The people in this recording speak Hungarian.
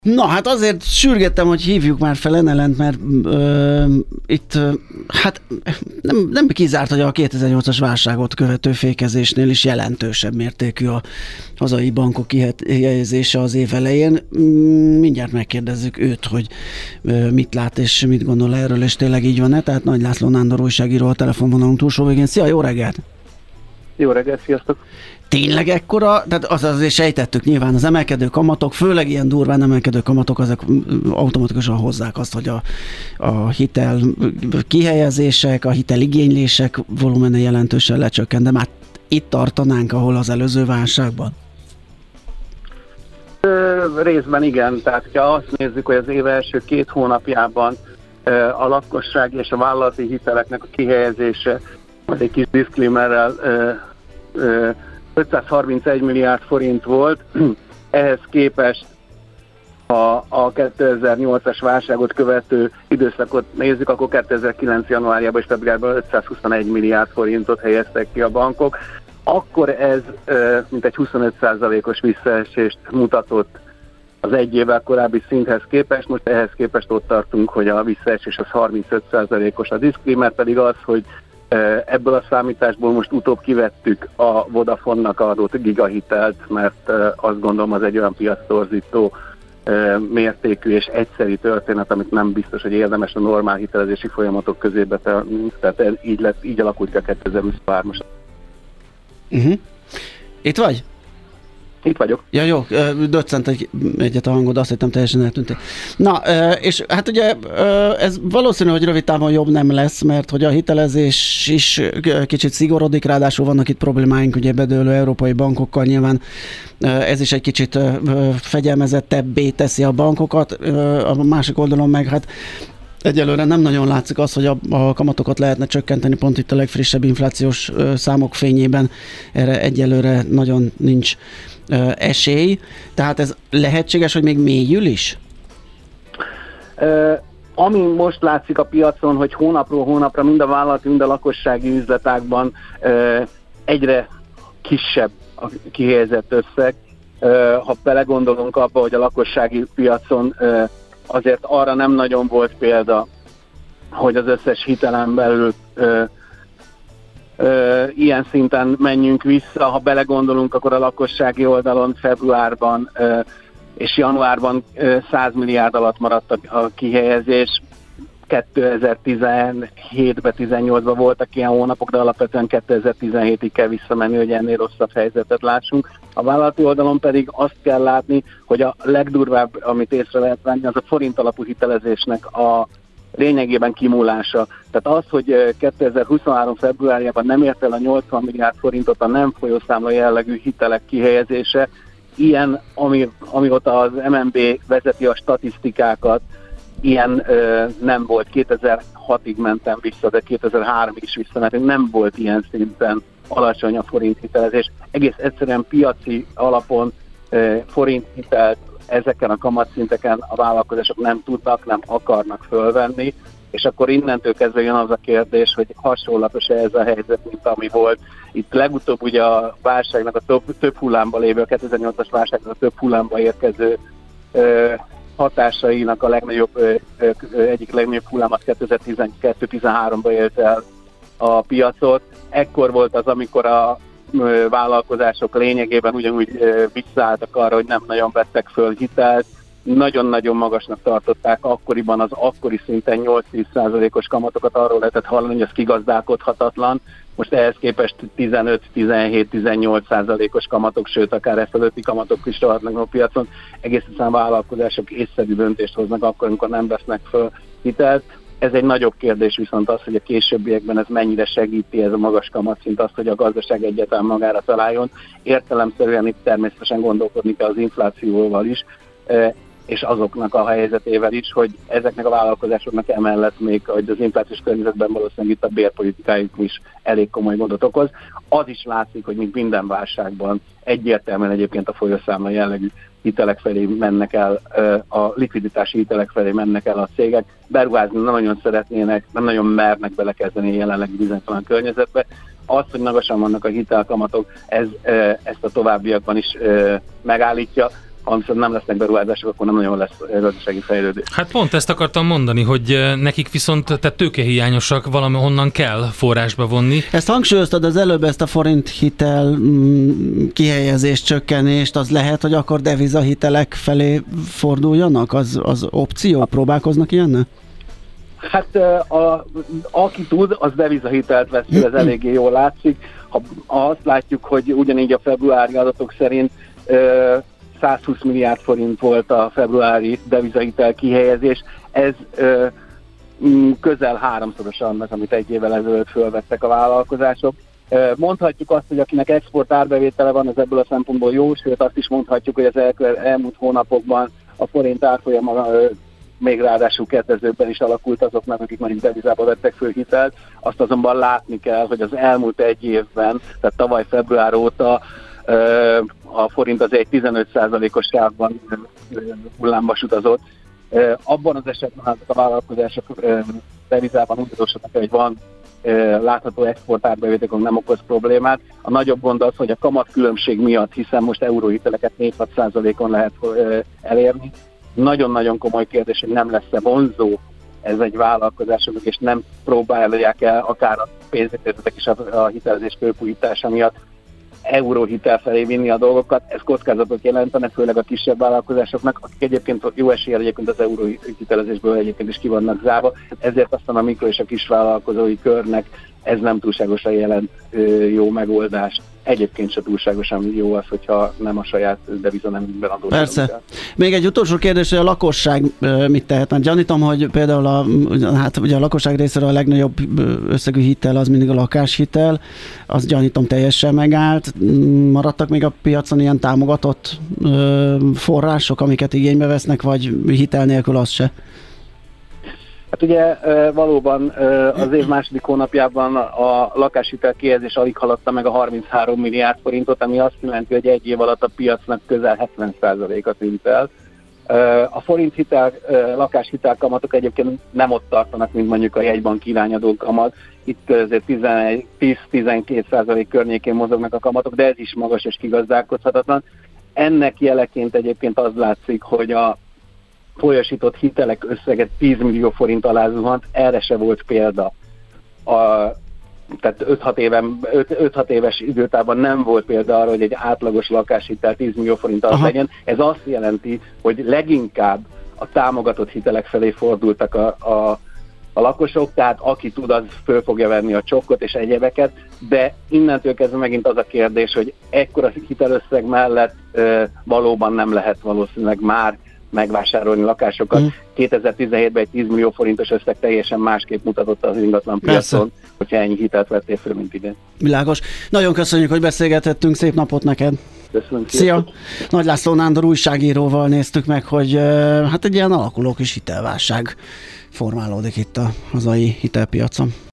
Na, hát azért sürgettem, hogy hívjuk már fel Enelent, mert itt hát nem kizárt, hogy a 2008-as válságot követő fékezésnél is jelentősebb mértékű a hazai bankok kihelyezése az év elején. Mindjárt megkérdezzük őt, hogy mit lát és mit gondol erről, és tényleg így van-e? Tehát Nagy László Nándor újságíró a telefonvonalunk túlsó végén. Szia, jó reggelt! Jó reggelt, sziasztok! Tényleg ekkora, tehát azért sejtettük nyilván az emelkedő kamatok, főleg ilyen durván emelkedő kamatok, azok automatikusan hozzák azt, hogy a hitel kihelyezések, a hiteligénylések volumene jelentősen lecsökken, de már itt tartanánk, ahol az előző válságban? Részben igen, tehát ha azt nézzük, hogy az év első 2 hónapjában a lakossági és a vállalati hiteleknek a kihelyezése, az egy kis diszklémerrel 531 milliárd forint volt, ehhez képest a 2008-as válságot követő időszakot nézzük, akkor 2009. januárjában és februárban 521 milliárd forintot helyeztek ki a bankok. Akkor ez mintegy 25%-os visszaesést mutatott az egy évvel korábbi szinthez képest, most ehhez képest ott tartunk, hogy a visszaesés az 35%-os. A diszklémer pedig az, hogy ebből a számításból most utóbb kivettük a Vodafone-nak adott gigahitelt, mert azt gondolom az egy olyan piactorzító mértékű és egyszeri történet, amit nem biztos, hogy érdemes a normál hitelezési folyamatok közébe tenni. Tehát így alakult ki a 2023-as. Itt vagy? Itt vagyok. Ja, jó, döccent egyet a hangod, azt hittem teljesen eltűntél. Na, és hát ugye ez valószínű, hogy rövid távon jobb nem lesz, mert hogy a hitelezés is kicsit szigorodik, ráadásul vannak itt problémáink ugye bedőlő európai bankokkal, nyilván ez is egy kicsit fegyelmezettebbé teszi a bankokat, a másik oldalon meg hát egyelőre nem nagyon látszik az, hogy a kamatokat lehetne csökkenteni, pont itt a legfrissebb inflációs számok fényében erre egyelőre nagyon nincs esély. Tehát ez lehetséges, hogy még mélyül is? Ami most látszik a piacon, hogy hónapról hónapra mind a vállalati, mind a lakossági üzletágban egyre kisebb a kihelyezett összeg. Ha belegondolunk abba, hogy a lakossági piacon azért arra nem nagyon volt példa, hogy az összes hitelen belül ilyen szinten menjünk vissza. Ha belegondolunk, akkor a lakossági oldalon februárban és januárban 100 milliárd alatt maradt a kihelyezés. 2017-ben, 18-ban voltak ilyen hónapok, de alapvetően 2017-ig kell visszamenni, hogy ennél rosszabb helyzetet lássunk. A vállalati oldalon pedig azt kell látni, hogy a legdurvább, amit észre lehet venni, az a forint alapú hitelezésnek a lényegében kimúlása. Tehát az, hogy 2023. februárjában nem ért el a 80 milliárd forintot a nem folyószámla jellegű hitelek kihelyezése, ilyen, amióta az MNB vezeti a statisztikákat, ilyen nem volt. 2006-ig mentem vissza, de 2003-ig is visszamentünk, nem volt ilyen szinten alacsony a forint hitelezés. Egész egyszerűen piaci alapon forint hitelt ezeken a kamatszinteken a vállalkozások nem tudnak, nem akarnak fölvenni, és akkor innentől kezdve jön az a kérdés, hogy hasonlatos ez a helyzet, mint ami volt. Itt legutóbb ugye a válságnak a több hullámba lévő, a 2008-as válságnak a több hullámba érkező hatásainak a egyik legnagyobb hullám az 2012-13-ban élt el a piacot. Ekkor volt az, amikor a vállalkozások lényegében ugyanúgy visszaálltak arra, hogy nem nagyon vettek föl hitelt. Nagyon-nagyon magasnak tartották akkoriban az akkori szinten 8-10%-os kamatokat, arról lehetett hallani, hogy ez kigazdálkodhatatlan. Most ehhez képest 15-17-18%-os kamatok, sőt akár e fölötti kamatok is rohadnak a piacon. Egész egyszerűen vállalkozások észszerű döntést hoznak akkor, amikor nem vesznek föl hitelt. Ez egy nagyobb kérdés viszont az, hogy a későbbiekben ez mennyire segíti ez a magas kamatszint azt, hogy a gazdaság egyáltalán magára találjon. Értelemszerűen itt természetesen gondolkodni kell az inflációval is, és azoknak a helyzetével is, hogy ezeknek a vállalkozásoknak emellett még, hogy az inflációs környezetben valószínűleg itt a bérpolitikájuk is elég komoly gondot okoz. Az is látszik, hogy mint minden válságban egyértelműen egyébként a folyószámla jellegű hitelek felé mennek el, a likviditási hitelek felé mennek el a cégek, beruházni nem nagyon szeretnének, nem nagyon mernek belekezdeni a jelenlegi bizonytalan környezetbe. Az, hogy magasan vannak a hitelkamatok, ezt a továbbiakban is megállítja. ha viszont nem lesznek beruházások, akkor nem nagyon lesz gazdasági fejlődés. Hát pont ezt akartam mondani, hogy nekik viszont tehát tőkehiányosak, valahonnan kell forrásba vonni. Ezt hangsúlyoztad az előbb, ezt a forint hitel kihelyezés csökkenést, az lehet, hogy akkor devizahitelek felé forduljanak? Az opció? Próbálkoznak ilyennel? Hát aki tud, az devizahitelt vesz, ez eléggé jól látszik. Ha azt látjuk, hogy ugyanígy a februári adatok szerint 120 milliárd forint volt a februári devizahitel kihelyezés, ez közel háromszorosa annak, amit egy évvel ezelőtt fölvettek a vállalkozások. Mondhatjuk azt, hogy akinek export árbevétele van, az ebből a szempontból jó, sőt azt is mondhatjuk, hogy az elmúlt hónapokban a forint árfolyama még ráadásul kedvezőbben is alakult azoknak, akik mondjuk devizába vettek föl hitelt. Azt azonban látni kell, hogy az elmúlt egy évben, tehát tavaly február óta a forint az egy 15%-os sávban hullámvas utazott. Abban az esetben a vállalkozások devizában úgy adósodnak, hogy van látható exportárbevételek, nem okoz problémát. A nagyobb gond az, hogy a kamatkülönbség miatt, hiszen most euróhiteleket 4-6%-on lehet elérni. Nagyon-nagyon komoly kérdés, hogy nem lesz-e vonzó ez egy vállalkozásoknak, és nem próbálják el akár a pénzintézetek is a hitelezés fölpújítása miatt euróhitel felé vinni a dolgokat. Ez kockázatot jelentene, főleg a kisebb vállalkozásoknak, akik egyébként jó eséllyel egyébként az euróhitelezésből egyébként is ki vannak zárva. Ezért aztán a mikro és a kisvállalkozói körnek ez nem túlságosan jelent jó megoldást. Egyébként se túlságosan jó az, hogyha nem a saját devizanemünkben adósodunk. Persze. Még egy utolsó kérdés, hogy a lakosság mit tehet? Mert gyanítom, hogy például ugye a lakosság részéről a legnagyobb összegű hitel az mindig a lakáshitel, az gyanítom teljesen megállt. Maradtak még a piacon ilyen támogatott források, amiket igénybe vesznek, vagy hitel nélkül az se? Hát ugye valóban az év második hónapjában a lakáshitel kihelyezés alig haladta meg a 33 milliárd forintot, ami azt jelenti, hogy egy év alatt a piacnak közel 70%-a tűnt el. A forint hitel, lakáshitel kamatok egyébként nem ott tartanak, mint mondjuk a jegybank irányadó kamat. Itt azért 10-12% környékén mozognak a kamatok, de ez is magas és kigazdálkodhatatlan. Ennek jeleként egyébként az látszik, hogy a folyosított hitelek összeget 10 millió forint alá zuhant, erre se volt példa. Tehát 5-6 éves időtávban nem volt példa arra, hogy egy átlagos lakáshitel 10 millió forint alatt legyen. Ez azt jelenti, hogy leginkább a támogatott hitelek felé fordultak a lakosok, tehát aki tud, az föl fogja venni a csokkot és egyebeket, de innentől kezdve megint az a kérdés, hogy ekkora hitelösszeg mellett valóban nem lehet valószínűleg már megvásárolni lakásokat. 2017-ben egy 10 millió forintos összeg teljesen másképp mutatott az ingatlan piacon, hogyha ennyi hitelt vettél föl, mint idén. Világos. Nagyon köszönjük, hogy beszélgethettünk, szép napot neked! Köszönöm. Szia! Nagy László Nándor újságíróval néztük meg, hogy hát egy ilyen alakuló kis hitelválság formálódik itt a hazai hitelpiacon.